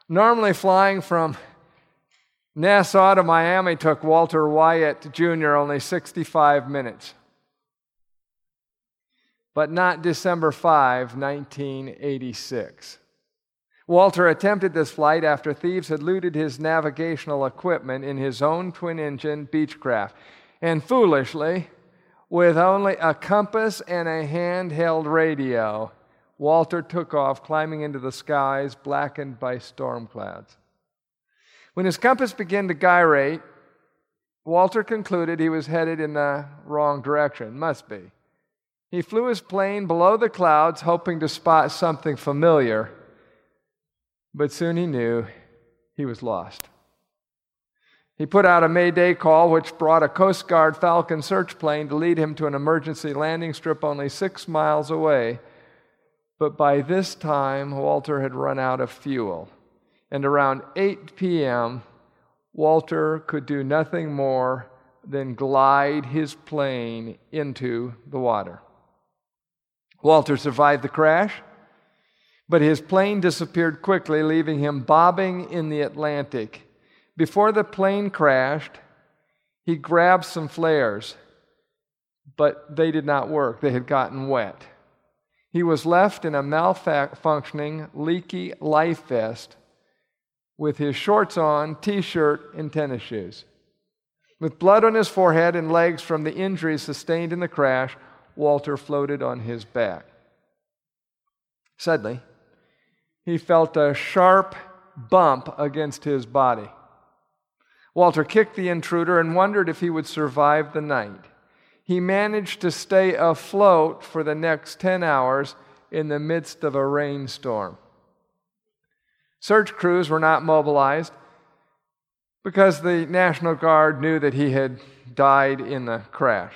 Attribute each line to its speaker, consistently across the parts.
Speaker 1: Normally flying from Nassau to Miami took Walter Wyatt Jr. only 65 minutes. But not December 5, 1986. Walter attempted this flight after thieves had looted his navigational equipment in his own twin-engine Beechcraft. And foolishly, with only a compass and a handheld radio, Walter took off, climbing into the skies blackened by storm clouds. When his compass began to gyrate, Walter concluded he was headed in the wrong direction. Must be. He flew his plane below the clouds, hoping to spot something familiar, but soon he knew he was lost. He put out a Mayday call, which brought a Coast Guard Falcon search plane to lead him to an emergency landing strip only 6 miles away. But by this time, Walter had run out of fuel. And around 8 p.m., Walter could do nothing more than glide his plane into the water. Walter survived the crash, but his plane disappeared quickly, leaving him bobbing in the Atlantic. Before the plane crashed, he grabbed some flares, but they did not work. They had gotten wet. He was left in a malfunctioning, leaky life vest with his shorts on, t-shirt, and tennis shoes. With blood on his forehead and legs from the injuries sustained in the crash, Walter floated on his back. Suddenly, he felt a sharp bump against his body. Walter kicked the intruder and wondered if he would survive the night. He managed to stay afloat for the next 10 hours in the midst of a rainstorm. Search crews were not mobilized because the National Guard knew that he had died in the crash.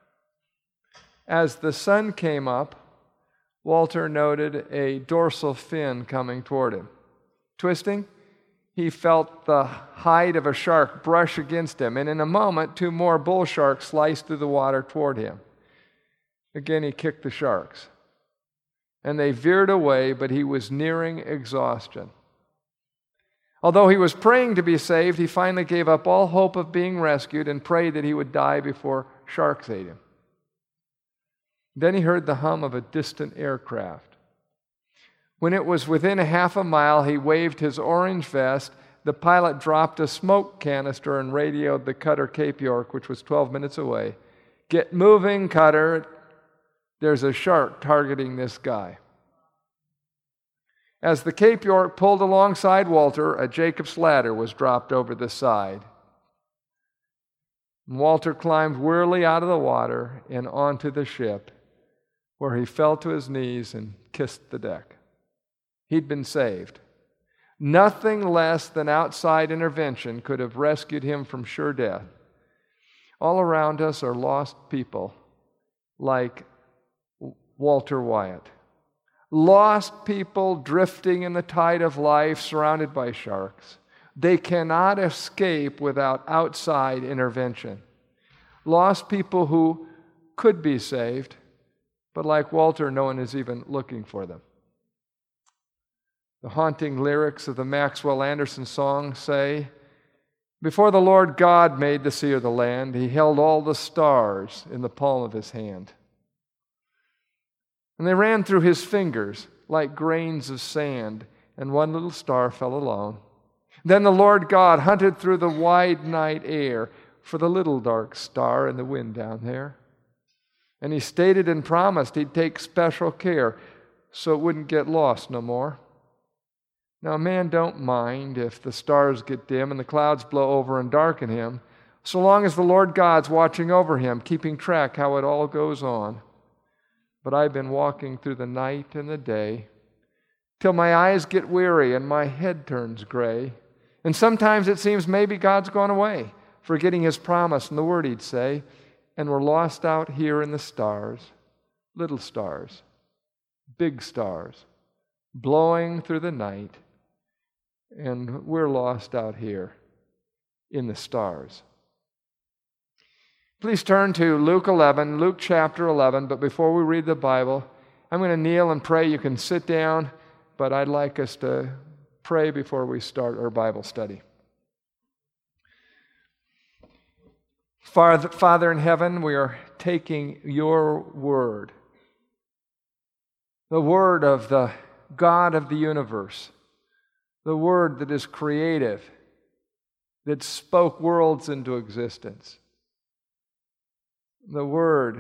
Speaker 1: As the sun came up, Walter noted a dorsal fin coming toward him. Twisting, he felt the hide of a shark brush against him, and in a moment, 2 more bull sharks sliced through the water toward him. Again, he kicked the sharks, and they veered away, but he was nearing exhaustion. Although he was praying to be saved, he finally gave up all hope of being rescued and prayed that he would die before sharks ate him. Then he heard the hum of a distant aircraft. When it was within a half a mile, he waved his orange vest. The pilot dropped a smoke canister and radioed the cutter Cape York, which was 12 minutes away. "Get moving, cutter. There's a shark targeting this guy." As the Cape York pulled alongside Walter, a Jacob's ladder was dropped over the side. Walter climbed wearily out of the water and onto the ship, where he fell to his knees and kissed the deck. He'd been saved. Nothing less than outside intervention could have rescued him from sure death. All around us are lost people like Walter Wyatt. Lost people drifting in the tide of life, surrounded by sharks. They cannot escape without outside intervention. Lost people who could be saved, but like Walter, no one is even looking for them. The haunting lyrics of the Maxwell Anderson song say, "Before the Lord God made the sea or the land, He held all the stars in the palm of His hand. And they ran through His fingers like grains of sand, and one little star fell alone. Then the Lord God hunted through the wide night air for the little dark star in the wind down there. And He stated and promised He'd take special care so it wouldn't get lost no more. Now, man don't mind if the stars get dim and the clouds blow over and darken him, so long as the Lord God's watching over him, keeping track how it all goes on. But I've been walking through the night and the day, till my eyes get weary and my head turns gray. And sometimes it seems maybe God's gone away, forgetting His promise and the word He'd say, and we're lost out here in the stars, little stars, big stars, blowing through the night, and we're lost out here in the stars." Please turn to Luke 11, Luke chapter 11, but before we read the Bible, I'm going to kneel and pray. You can sit down, but I'd like us to pray before we start our Bible study. Father in heaven, we are taking your word, the word of the God of the universe, the word that is creative, that spoke worlds into existence, the word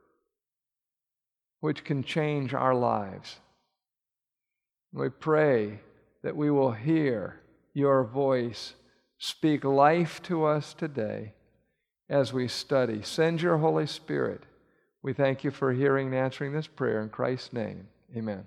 Speaker 1: which can change our lives. We pray that we will hear your voice speak life to us today as we study. Send your Holy Spirit. We thank you for hearing and answering this prayer in Christ's name. Amen.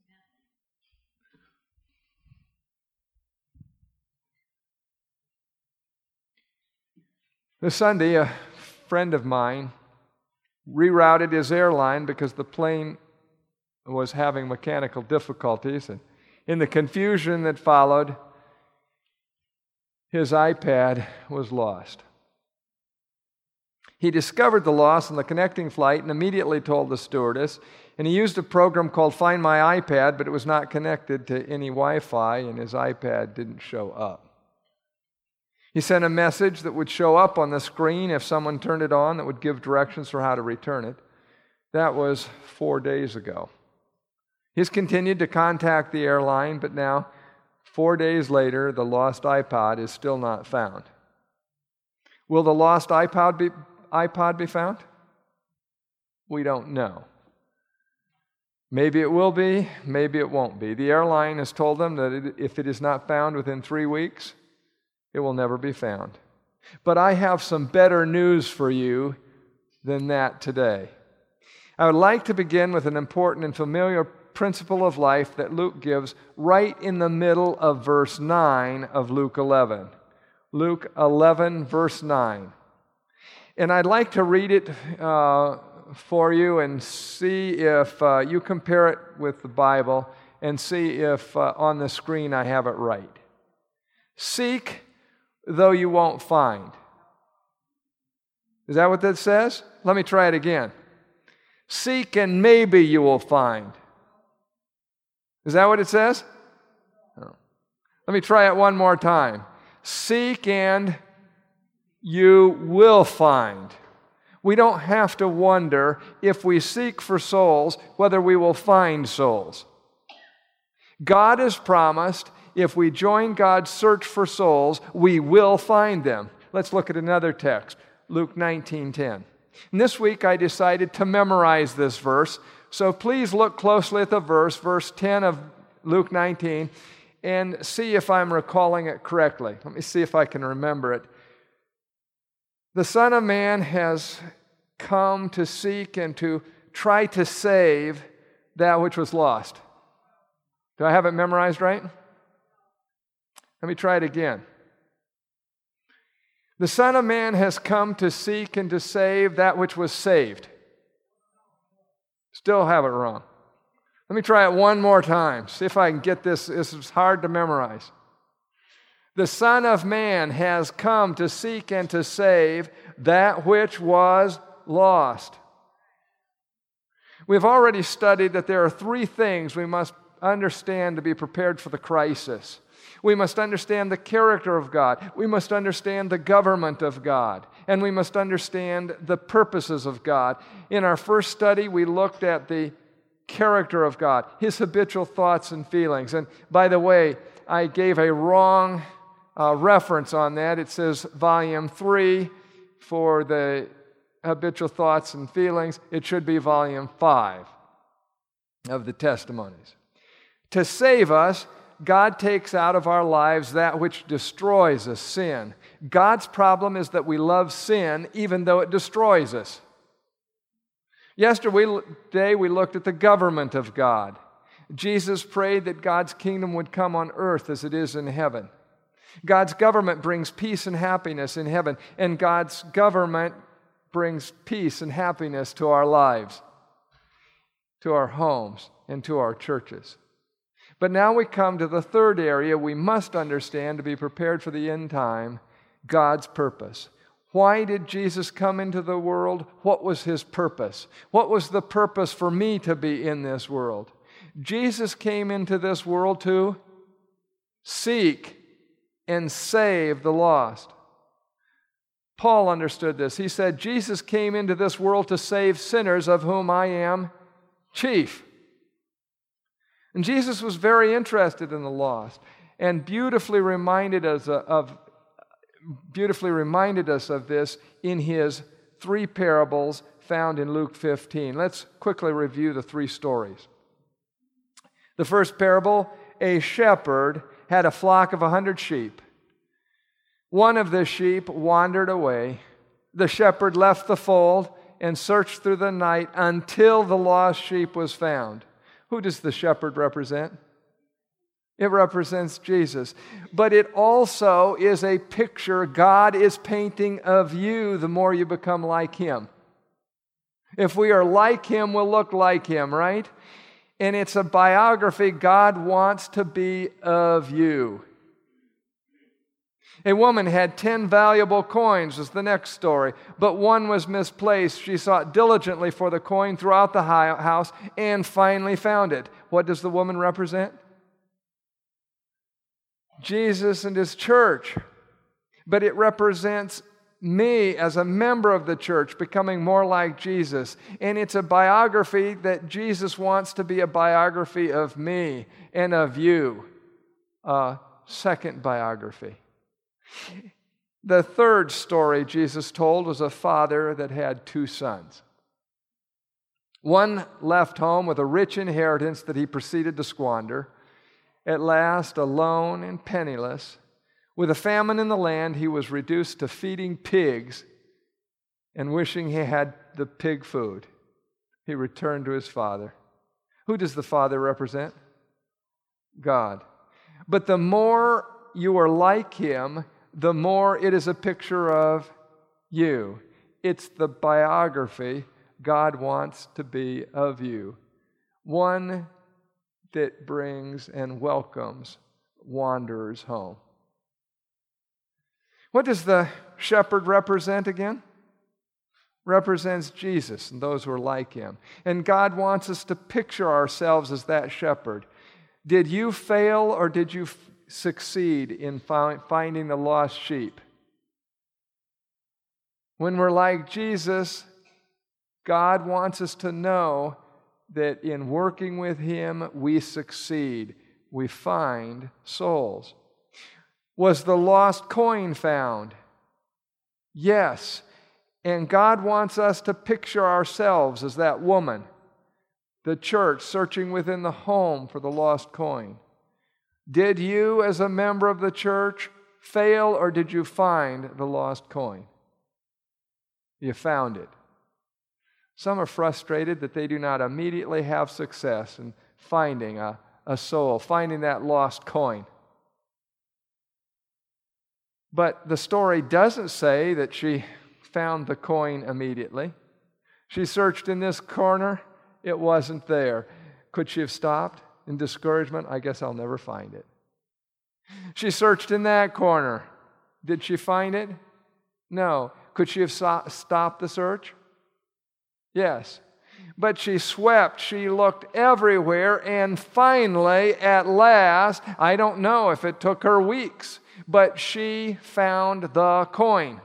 Speaker 1: This Sunday, a friend of mine rerouted his airline because the plane was having mechanical difficulties, and in the confusion that followed, his iPad was lost. He discovered the loss on the connecting flight and immediately told the stewardess, and he used a program called Find My iPad, but it was not connected to any Wi-Fi, and his iPad didn't show up. He sent a message that would show up on the screen if someone turned it on that would give directions for how to return it. That was 4 days ago. He's continued to contact the airline, but now, 4 days later, the lost iPod is still not found. Will the lost iPod be found? We don't know. Maybe it will be, maybe it won't be. The airline has told them that if it is not found within 3 weeks, it will never be found. But I have some better news for you than that today. I would like to begin with an important and familiar principle of life that Luke gives right in the middle of verse 9 of Luke 11. Luke 11, verse 9. And I'd like to read it for you and see if you compare it with the Bible and see if on the screen I have it right. Seek, though you won't find. Is that what that says? Let me try it again. Seek and maybe you will find. Is that what it says? No. Let me try it one more time. Seek and you will find. We don't have to wonder if we seek for souls whether we will find souls. God has promised if we join God's search for souls, we will find them. Let's look at another text, Luke 19:10. And this week I decided to memorize this verse, so please look closely at the verse 10 of Luke 19, and see if I'm recalling it correctly. Let me see if I can remember it. The Son of Man has come to seek and to try to save that which was lost. Do I have it memorized right? Let me try it again. The Son of Man has come to seek and to save that which was saved. Still have it wrong. Let me try it one more time. See if I can get this. This is hard to memorize. The Son of Man has come to seek and to save that which was lost. We've already studied that there are 3 things we must understand to be prepared for the crisis. We must understand the character of God. We must understand the government of God. And we must understand the purposes of God. In our first study, we looked at the character of God, His habitual thoughts and feelings. And by the way, I gave a wrong reference on that. It says volume 3 for the habitual thoughts and feelings. It should be volume 5 of the testimonies. To save us, God takes out of our lives that which destroys us, sin. God's problem is that we love sin even though it destroys us. Yesterday we looked at the government of God. Jesus prayed that God's kingdom would come on earth as it is in heaven. God's government brings peace and happiness in heaven, and God's government brings peace and happiness to our lives, to our homes, and to our churches. But now we come to the third area we must understand to be prepared for the end time, God's purpose. Why did Jesus come into the world? What was His purpose? What was the purpose for me to be in this world? Jesus came into this world to seek and save the lost. Paul understood this. He said, Jesus came into this world to save sinners, of whom I am chief. And Jesus was very interested in the lost and beautifully reminded us of this in his 3 parables found in Luke 15. Let's quickly review the 3 stories. The first parable, a shepherd had a flock of 100 sheep. One of the sheep wandered away. The shepherd left the fold and searched through the night until the lost sheep was found. Who does the shepherd represent? It represents Jesus. But it also is a picture God is painting of you the more you become like Him. If we are like Him, we'll look like Him, right? And it's a biography God wants to be of you. A woman had 10 valuable coins, is the next story, but one was misplaced. She sought diligently for the coin throughout the house and finally found it. What does the woman represent? Jesus and His church. But it represents me as a member of the church becoming more like Jesus. And it's a biography that Jesus wants to be a biography of me and of you. A second biography. The third story Jesus told was a father that had 2 sons. One left home with a rich inheritance that he proceeded to squander. At last, alone and penniless, with a famine in the land, he was reduced to feeding pigs and wishing he had the pig food. He returned to his father. Who does the father represent? God. But the more you are like Him, the more it is a picture of you. It's the biography God wants to be of you. One that brings and welcomes wanderers home. What does the shepherd represent again? Represents Jesus and those who are like Him. And God wants us to picture ourselves as that shepherd. Did you fail or did you succeed in finding the lost sheep? When we're like Jesus, God wants us to know that in working with Him, we succeed. We find souls. Was the lost coin found? Yes. And God wants us to picture ourselves as that woman, the church searching within the home for the lost coin. Did you, as a member of the church, fail or did you find the lost coin? You found it. Some are frustrated that they do not immediately have success in finding a soul, finding that lost coin. But the story doesn't say that she found the coin immediately. She searched in this corner. It wasn't there. Could she have stopped in discouragement? I guess I'll never find it. She searched in that corner. Did she find it? No. Could she have stopped the search? Yes. But she swept, she looked everywhere, and finally, at last, I don't know if it took her weeks, but she found the coin.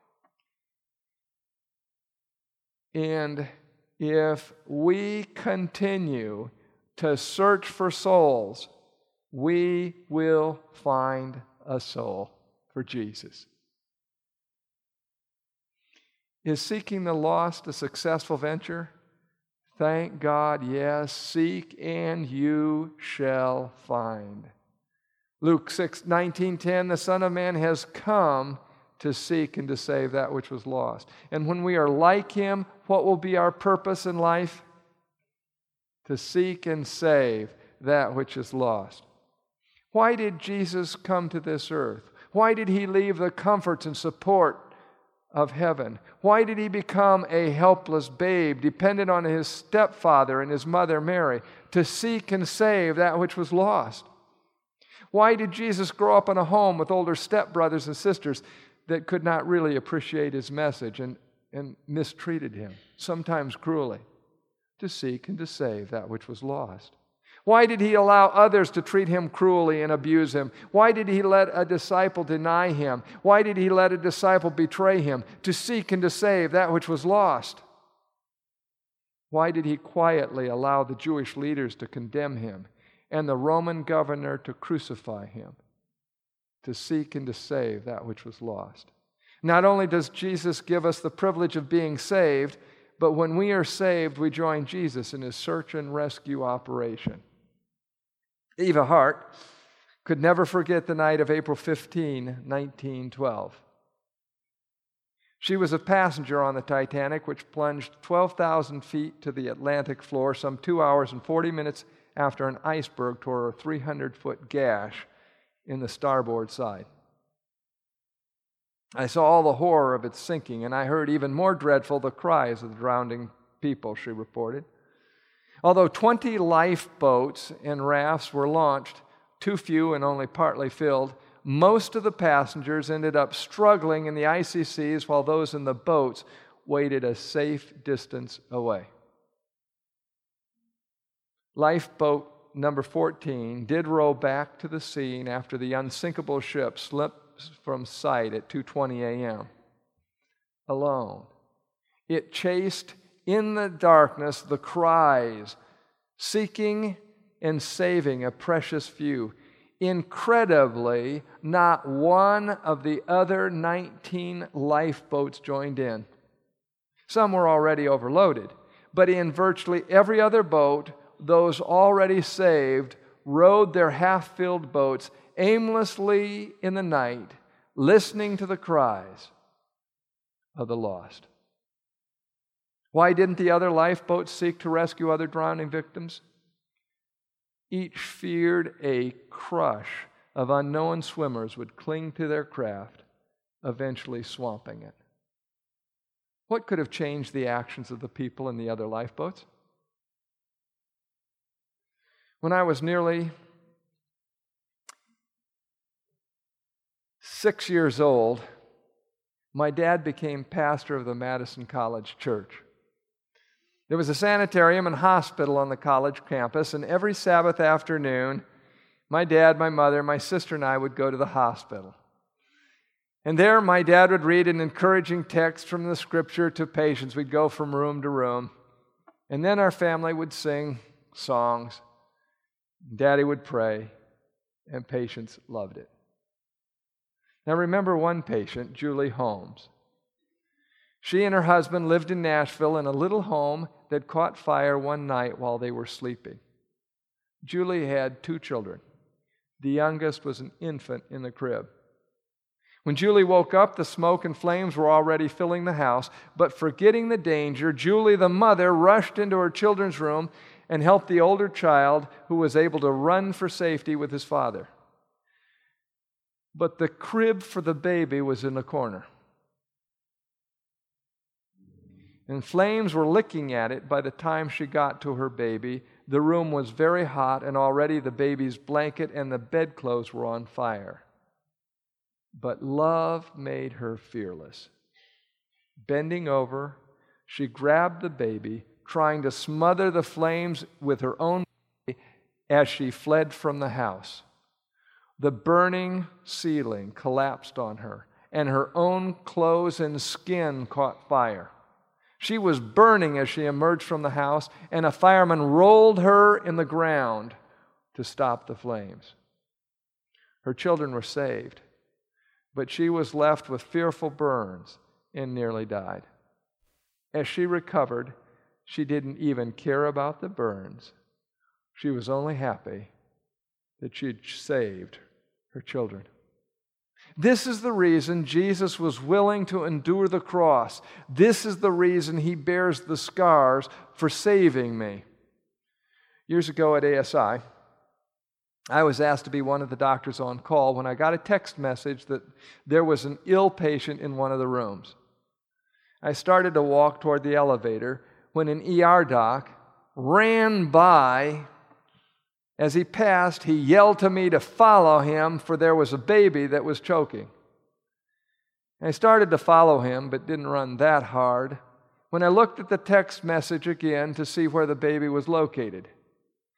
Speaker 1: And if we continue to search for souls, we will find a soul for Jesus. Is seeking the lost a successful venture? Thank God, yes. Seek and you shall find. Luke 19:10, the Son of Man has come to seek and to save that which was lost. And when we are like Him, what will be our purpose in life? To seek and save that which is lost. Why did Jesus come to this earth? Why did He leave the comforts and support of heaven? Why did He become a helpless babe, dependent on His stepfather and His mother Mary, to seek and save that which was lost? Why did Jesus grow up in a home with older stepbrothers and sisters that could not really appreciate His message and mistreated Him, sometimes cruelly? To seek and to save that which was lost. Why did he allow others to treat him cruelly and abuse him? Why did he let a disciple deny him? Why did he let a disciple betray him? To seek and to save that which was lost. Why did he quietly allow the Jewish leaders to condemn him and the Roman governor to crucify him? To seek and to save that which was lost. Not only does Jesus give us the privilege of being saved, but when we are saved, we join Jesus in his search and rescue operation. Eva Hart could never forget the night of April 15, 1912. She was a passenger on the Titanic, which plunged 12,000 feet to the Atlantic floor some 2 hours and 40 minutes after an iceberg tore a 300-foot gash in the starboard side. I saw all the horror of its sinking, and I heard even more dreadful the cries of the drowning people, she reported. Although 20 lifeboats and rafts were launched, too few and only partly filled, most of the passengers ended up struggling in the icy seas while those in the boats waited a safe distance away. Lifeboat number 14 did row back to the scene after the unsinkable ship slipped from sight at 2:20 a.m. alone. It chased in the darkness the cries, seeking and saving a precious few. Incredibly, not one of the other 19 lifeboats joined in. Some were already overloaded, but in virtually every other boat, those already saved rowed their half-filled boats aimlessly in the night, listening to the cries of the lost. Why didn't the other lifeboats seek to rescue other drowning victims? Each feared a crush of unknown swimmers would cling to their craft, eventually swamping it. What could have changed the actions of the people in the other lifeboats? When I was nearly 6 years old, my dad became pastor of the Madison College Church. There was a sanitarium and hospital on the college campus, and every Sabbath afternoon, my dad, my mother, my sister, and I would go to the hospital. And there, my dad would read an encouraging text from the Scripture to patients. We'd go from room to room. And then our family would sing songs. Daddy would pray, and patients loved it. Now remember one patient, Julie Holmes. She and her husband lived in Nashville in a little home that caught fire one night while they were sleeping. Julie had 2 children. The youngest was an infant in the crib. When Julie woke up, the smoke and flames were already filling the house, but forgetting the danger, Julie, the mother, rushed into her children's room and helped the older child, who was able to run for safety with his father. But the crib for the baby was in the corner. And flames were licking at it by the time she got to her baby. The room was very hot, and already the baby's blanket and the bedclothes were on fire. But love made her fearless. Bending over, she grabbed the baby, trying to smother the flames with her own body as she fled from the house. The burning ceiling collapsed on her, and her own clothes and skin caught fire. She was burning as she emerged from the house, and a fireman rolled her in the ground to stop the flames. Her children were saved, but she was left with fearful burns and nearly died. As she recovered, she didn't even care about the burns. She was only happy that she'd saved her children. This is the reason Jesus was willing to endure the cross. This is the reason he bears the scars for saving me. Years ago at ASI, I was asked to be one of the doctors on call when I got a text message that there was an ill patient in one of the rooms. I started to walk toward the elevator when an ER doc ran by. As he passed, he yelled to me to follow him, for there was a baby that was choking. I started to follow him, but didn't run that hard, when I looked at the text message again to see where the baby was located.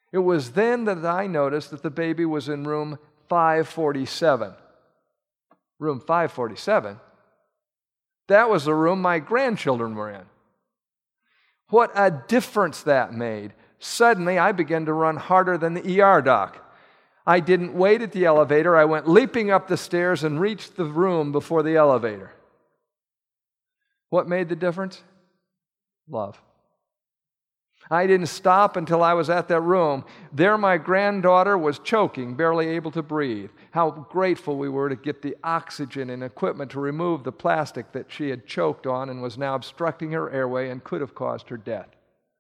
Speaker 1: It was then that I noticed that the baby was in room 547. Room 547? That was the room my grandchildren were in. What a difference that made. Suddenly, I began to run harder than the ER doc. I didn't wait at the elevator. I went leaping up the stairs and reached the room before the elevator. What made the difference? Love. I didn't stop until I was at that room. There my granddaughter was choking, barely able to breathe. How grateful we were to get the oxygen and equipment to remove the plastic that she had choked on and was now obstructing her airway and could have caused her death.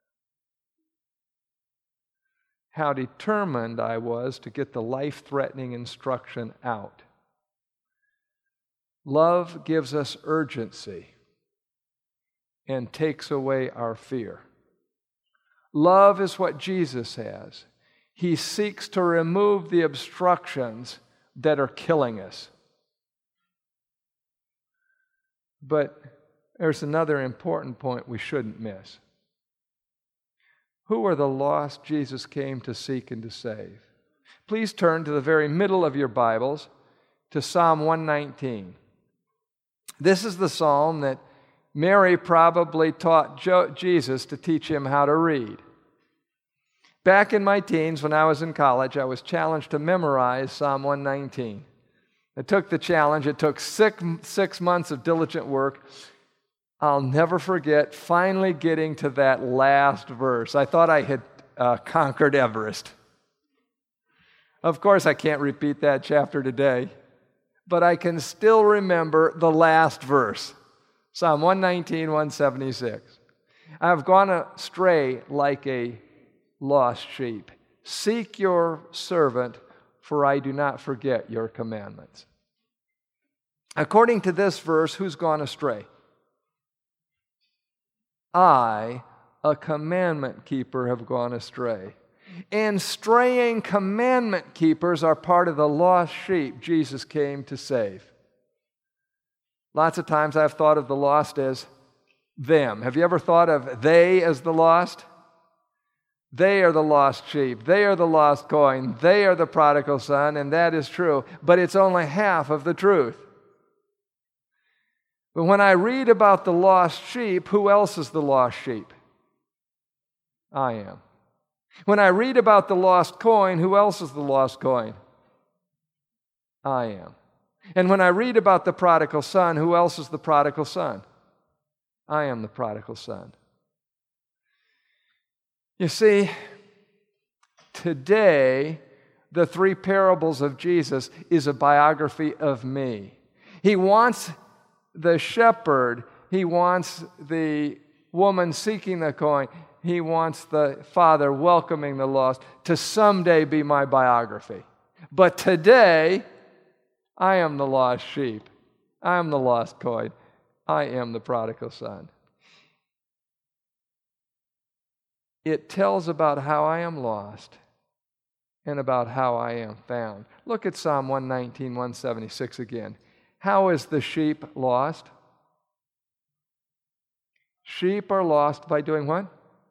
Speaker 1: How determined I was to get the life-threatening instruction out. Love gives us urgency and takes away our fear. Love is what Jesus has. He seeks to remove the obstructions that are killing us. But there's another important point we shouldn't miss. Who are the lost Jesus came to seek and to save? Please turn to the very middle of your Bibles to Psalm 119. This is the psalm that Mary probably taught Jesus to teach him how to read. Back in my teens, when I was in college, I was challenged to memorize Psalm 119. I took the challenge. It took six months of diligent work. I'll never forget finally getting to that last verse. I thought I had conquered Everest. Of course, I can't repeat that chapter today, but I can still remember the last verse. Psalm 119, 176. I have gone astray like a lost sheep. Seek your servant, for I do not forget your commandments. According to this verse, who's gone astray? I, a commandment keeper, have gone astray. And straying commandment keepers are part of the lost sheep Jesus came to save. Lots of times I've thought of the lost as them. Have you ever thought of they as the lost? They are the lost sheep. They are the lost coin. They are the prodigal son, and that is true. But it's only half of the truth. But when I read about the lost sheep, who else is the lost sheep? I am. When I read about the lost coin, who else is the lost coin? I am. And when I read about the prodigal son, who else is the prodigal son? I am the prodigal son. You see, today, the three parables of Jesus is a biography of me. He wants the shepherd, he wants the woman seeking the coin, he wants the father welcoming the lost to someday be my biography. But today, I am the lost sheep. I am the lost coin. I am the prodigal son. It tells about how I am lost and about how I am found. Look at Psalm 119, 176 again. How is the sheep lost? Sheep are lost by doing what?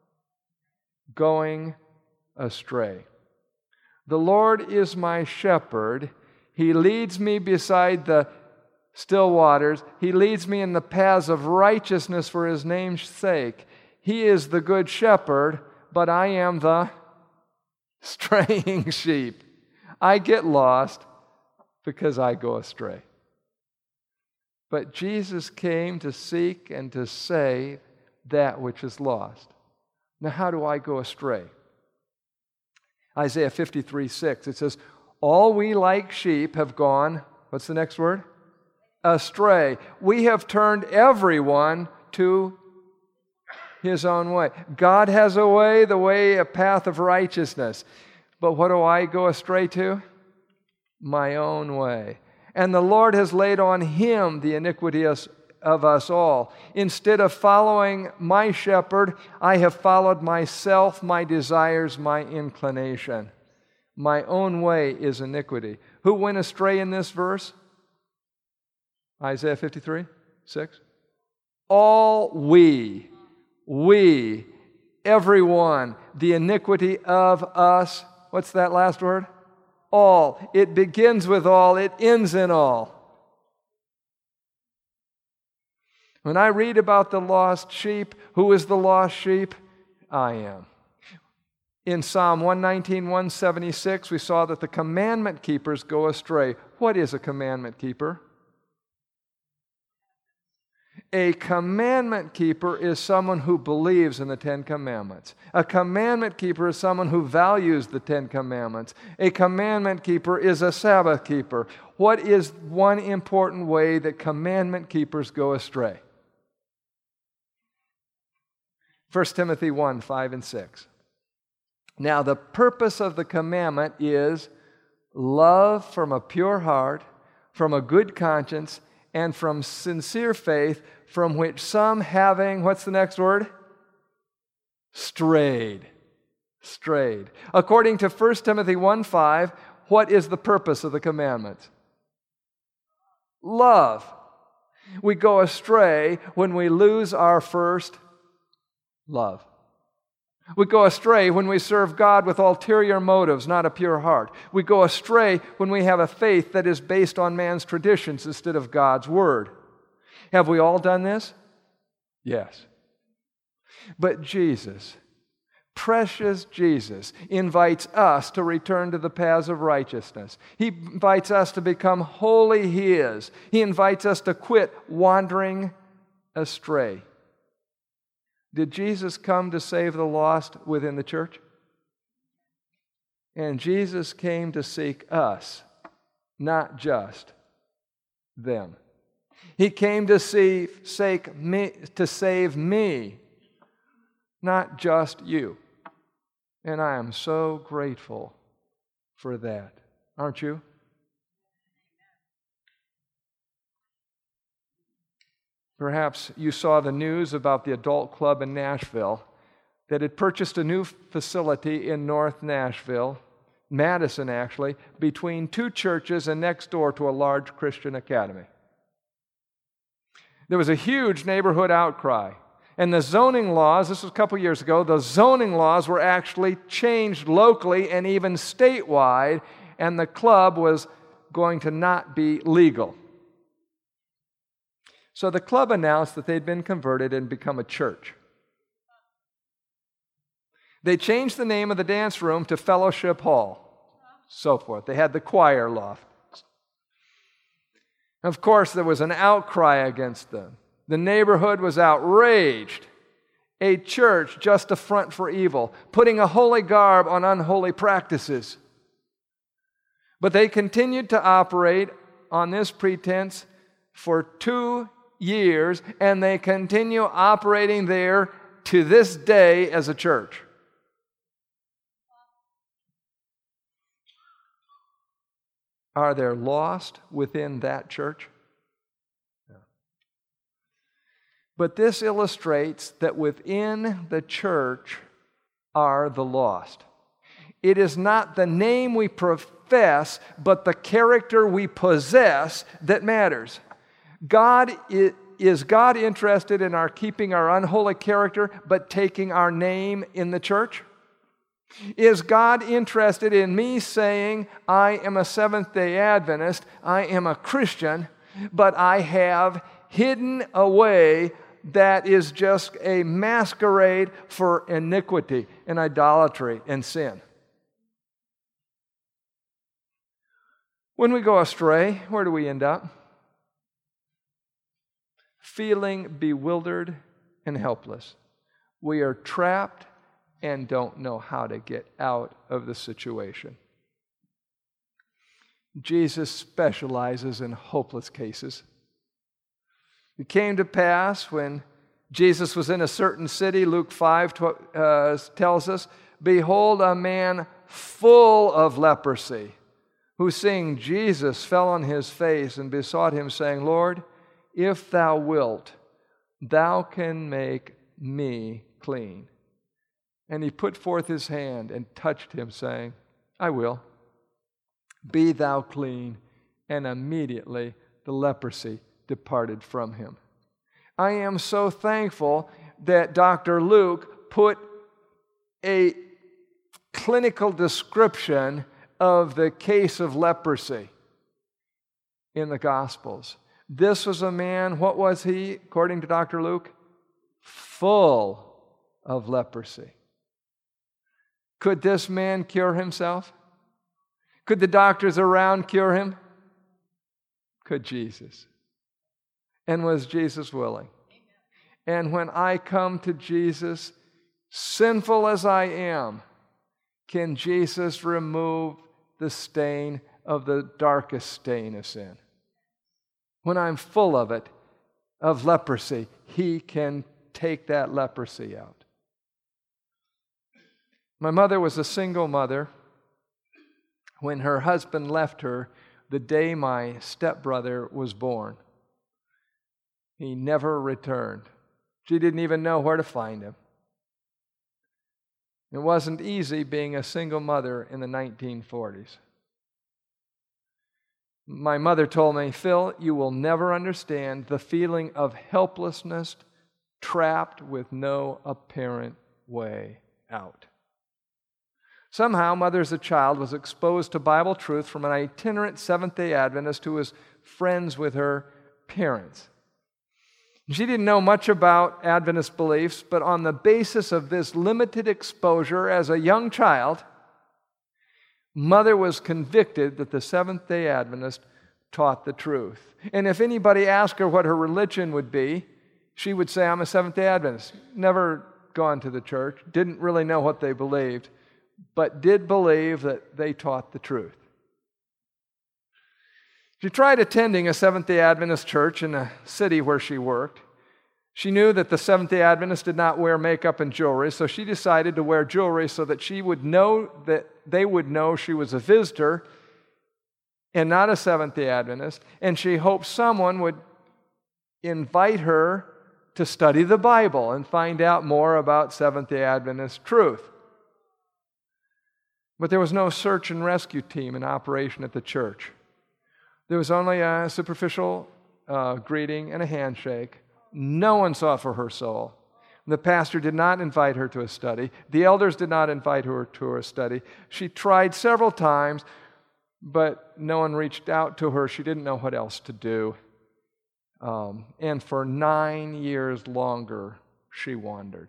Speaker 1: Going astray. The Lord is my shepherd. He leads me beside the still waters. He leads me in the paths of righteousness for His name's sake. He is the good shepherd, but I am the straying sheep. I get lost because I go astray. But Jesus came to seek and to save that which is lost. Now, how do I go astray? Isaiah 53:6, it says, all we like sheep have gone, what's the next word? Astray. We have turned everyone to his own way. God has a way, a path of righteousness. But what do I go astray to? My own way. And the Lord has laid on Him the iniquity of us all. Instead of following my shepherd, I have followed myself, my desires, my inclination. My own way is iniquity. Who went astray in this verse? Isaiah 53:6. All we, everyone. The iniquity of us, what's that last word? All. It begins with all, it ends in all. When I read about the lost sheep, who is the lost sheep? I am. In Psalm 119, 176, we saw that the commandment keepers go astray. What is a commandment keeper? A commandment keeper is someone who believes in the Ten Commandments. A commandment keeper is someone who values the Ten Commandments. A commandment keeper is a Sabbath keeper. What is one important way that commandment keepers go astray? 1 Timothy 1, 5 and 6. Now, the purpose of the commandment is love from a pure heart, from a good conscience, and from sincere faith, from which some having, what's the next word? Strayed. Strayed. According to 1 Timothy 1, 5, what is the purpose of the commandments? Love. We go astray when we lose our first love. We go astray when we serve God with ulterior motives, not a pure heart. We go astray when we have a faith that is based on man's traditions instead of God's Word. Have we all done this? Yes. But Jesus, precious Jesus, invites us to return to the paths of righteousness. He invites us to become wholly His. He invites us to quit wandering astray. Did Jesus come to save the lost within the church? And Jesus came to seek us, not just them. He came to save me, not just you. And I am so grateful for that. Aren't you? Perhaps you saw the news about the adult club in Nashville that had purchased a new facility in North Nashville, Madison actually, between two churches and next door to a large Christian academy. There was a huge neighborhood outcry. And the zoning laws, this was a couple years ago, the zoning laws were actually changed locally and even statewide, and the club was going to not be legal. So the club announced that they'd been converted and become a church. They changed the name of the dance room to Fellowship Hall, so forth. They had the choir loft. Of course, there was an outcry against them. The neighborhood was outraged. A church just a front for evil, putting a holy garb on unholy practices. But they continued to operate on this pretense for 2 years, and they continue operating there to this day as a church. Are there lost within that church? No. But this illustrates that within the church are the lost. It is not the name we profess, but the character we possess that matters. Is God interested in our keeping our unholy character, but taking our name in the church? Is God interested in me saying, I am a Seventh-day Adventist, I am a Christian, but I have hidden a way that is just a masquerade for iniquity and idolatry and sin? When we go astray, where do we end up? Feeling bewildered and helpless. We are trapped and don't know how to get out of the situation. Jesus specializes in hopeless cases. It came to pass when Jesus was in a certain city, Luke 5 tells us, behold, a man full of leprosy, who seeing Jesus fell on his face and besought him, saying, Lord, if thou wilt, thou can make me clean. And he put forth his hand and touched him, saying, I will. Be thou clean. And immediately the leprosy departed from him. I am so thankful that Dr. Luke put a clinical description of the case of leprosy in the Gospels. This was a man, what was he, according to Dr. Luke? Full of leprosy. Could this man cure himself? Could the doctors around cure him? Could Jesus? And was Jesus willing? And when I come to Jesus, sinful as I am, can Jesus remove the stain of the darkest stain of sin? When I'm full of it, of leprosy, He can take that leprosy out. My mother was a single mother when her husband left her the day my stepbrother was born. He never returned. She didn't even know where to find him. It wasn't easy being a single mother in the 1940s. My mother told me, Phil, you will never understand the feeling of helplessness, trapped with no apparent way out. Somehow, Mother as a child was exposed to Bible truth from an itinerant Seventh-day Adventist who was friends with her parents. She didn't know much about Adventist beliefs, but on the basis of this limited exposure as a young child, Mother was convicted that the Seventh-day Adventist taught the truth. And if anybody asked her what her religion would be, she would say, I'm a Seventh-day Adventist. Never gone to the church, didn't really know what they believed, but did believe that they taught the truth. She tried attending a Seventh-day Adventist church in the city where she worked. She knew that the Seventh-day Adventists did not wear makeup and jewelry, so she decided to wear jewelry so that they would know she was a visitor and not a Seventh-day Adventist, and she hoped someone would invite her to study the Bible and find out more about Seventh-day Adventist truth. But there was no search and rescue team in operation at the church. There was only a superficial greeting and a handshake. No one saw for her soul. The pastor did not invite her to a study. The elders did not invite her to a study. She tried several times, but no one reached out to her. She didn't know what else to do. And for 9 years longer, she wandered.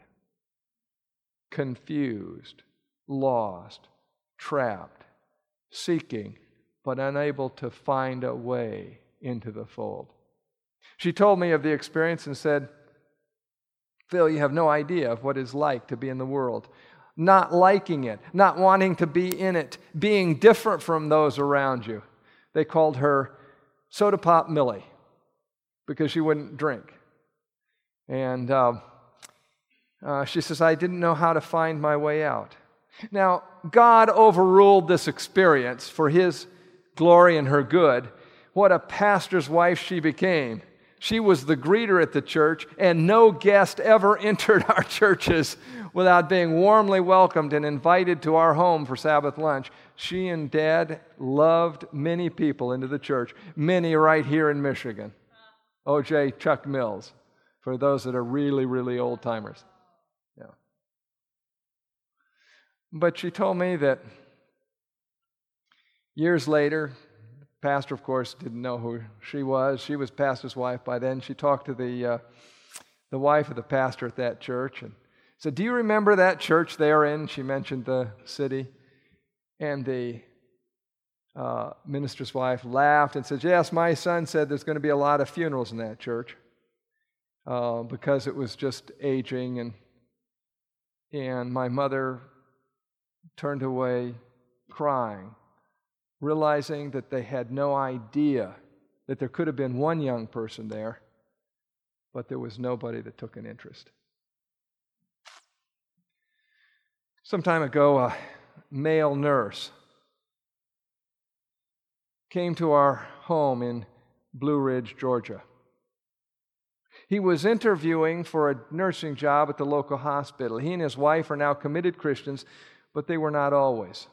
Speaker 1: Confused, lost, trapped, seeking, but unable to find a way into the fold. She told me of the experience and said, Phil, you have no idea of what it's like to be in the world. Not liking it, not wanting to be in it, being different from those around you. They called her Soda Pop Millie because she wouldn't drink. And she says, I didn't know how to find my way out. Now, God overruled this experience for His glory and her good. What a pastor's wife she became. She was the greeter at the church, and no guest ever entered our churches without being warmly welcomed and invited to our home for Sabbath lunch. She and Dad loved many people into the church, many right here in Michigan. O.J. Chuck Mills, for those that are really, really old-timers. Yeah. But she told me that years later, the pastor, of course, didn't know who she was. She was pastor's wife by then. She talked to the wife of the pastor at that church and said, do you remember that church they're in? She mentioned the city. And the minister's wife laughed and said, yes, my son said there's going to be a lot of funerals in that church because it was just aging. And my mother turned away crying, realizing that they had no idea that there could have been one young person there, but there was nobody that took an interest. Some time ago, a male nurse came to our home in Blue Ridge, Georgia. He was interviewing for a nursing job at the local hospital. He and his wife are now committed Christians, but they were not always.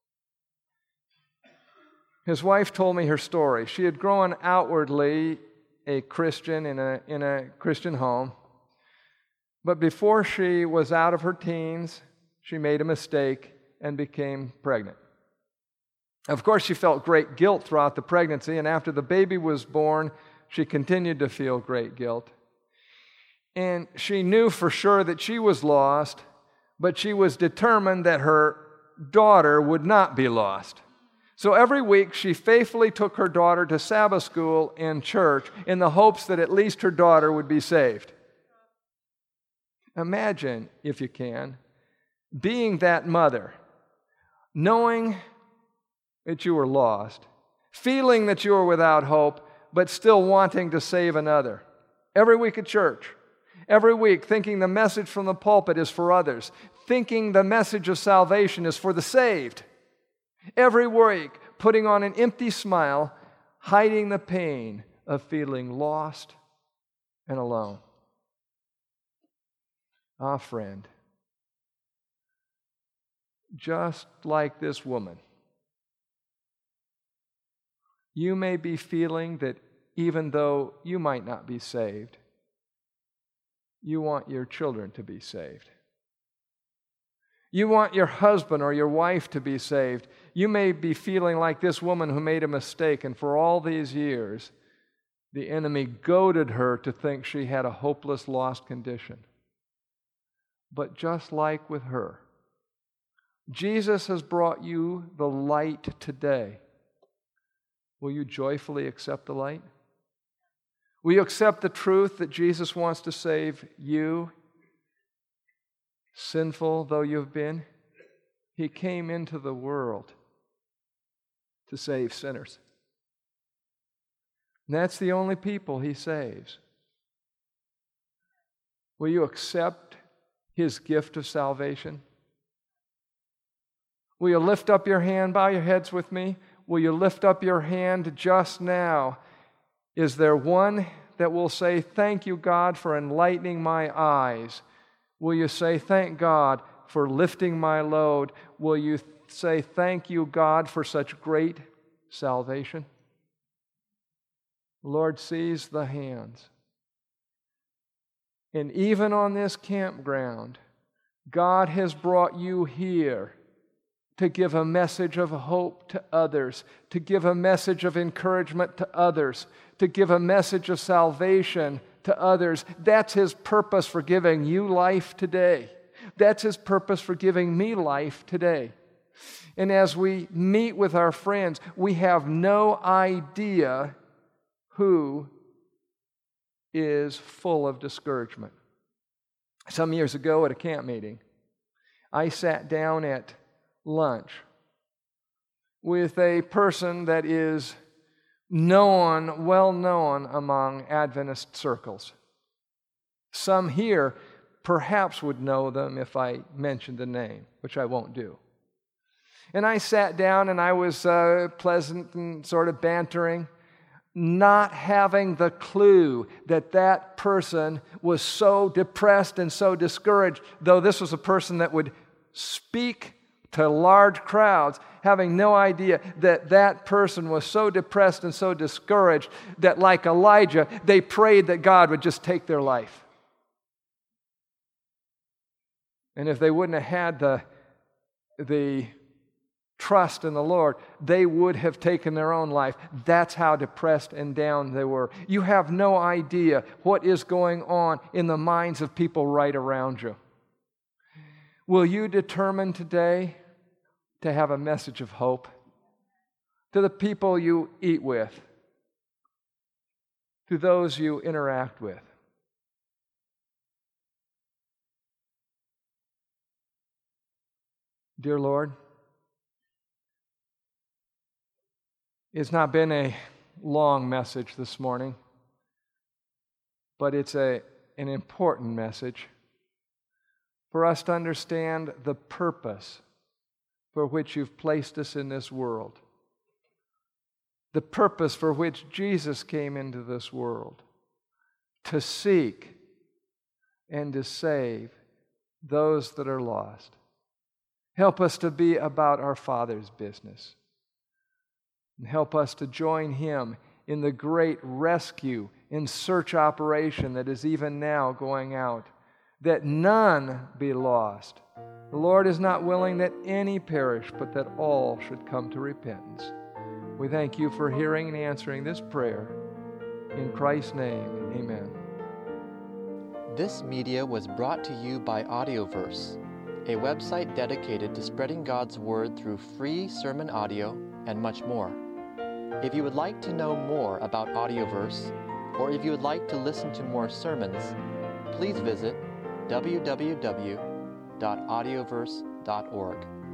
Speaker 1: His wife told me her story. She had grown outwardly a Christian in a Christian home, but before she was out of her teens, she made a mistake and became pregnant. Of course, she felt great guilt throughout the pregnancy, and after the baby was born, she continued to feel great guilt. And she knew for sure that she was lost, but she was determined that her daughter would not be lost. So every week, she faithfully took her daughter to Sabbath school and church in the hopes that at least her daughter would be saved. Imagine, if you can, being that mother, knowing that you were lost, feeling that you were without hope, but still wanting to save another. Every week at church, every week thinking the message from the pulpit is for others, thinking the message of salvation is for the saved. Every week putting on an empty smile, hiding the pain of feeling lost and alone. Ah, friend, just like this woman, you may be feeling that even though you might not be saved, you want your children to be saved. You want your husband or your wife to be saved. You may be feeling like this woman who made a mistake, and for all these years, the enemy goaded her to think she had a hopeless, lost condition. But just like with her, Jesus has brought you the light today. Will you joyfully accept the light? Will you accept the truth that Jesus wants to save you? Sinful though you've been, He came into the world to save sinners. And that's the only people He saves. Will you accept His gift of salvation? Will you lift up your hand? Bow your heads with me. Will you lift up your hand just now? Is there one that will say, "Thank you, God, for enlightening my eyes"? Will you say, "Thank God for lifting my load"? Will you say, "Thank you, God, for such great salvation"? The Lord sees the hands. And even on this campground, God has brought you here to give a message of hope to others, to give a message of encouragement to others, to give a message of salvation to others. That's His purpose for giving you life today. That's His purpose for giving me life today. And as we meet with our friends, we have no idea who is full of discouragement. Some years ago at a camp meeting, I sat down at lunch with a person that is well known among Adventist circles. Some here perhaps would know them if I mentioned the name, which I won't do. And I sat down and I was pleasant and sort of bantering, not having the clue that that person was so depressed and so discouraged, though this was a person that would speak to large crowds, having no idea that that person was so depressed and so discouraged that, like Elijah, they prayed that God would just take their life. And if they wouldn't have had the trust in the Lord, they would have taken their own life. That's how depressed and down they were. You have no idea what is going on in the minds of people right around you. Will you determine today to have a message of hope to the people you eat with, to those you interact with? Dear Lord, it's not been a long message this morning, but it's an important message for us to understand the purpose for which You've placed us in this world, the purpose for which Jesus came into this world, to seek and to save those that are lost. Help us to be about our Father's business, and help us to join Him in the great rescue and search operation that is even now going out, that none be lost. The Lord is not willing that any perish, but that all should come to repentance. We thank you for hearing and answering this prayer. In Christ's name, amen.
Speaker 2: This media was brought to you by Audioverse, a website dedicated to spreading God's Word through free sermon audio and much more. If you would like to know more about Audioverse, or if you would like to listen to more sermons, please visit www.audioverse.org.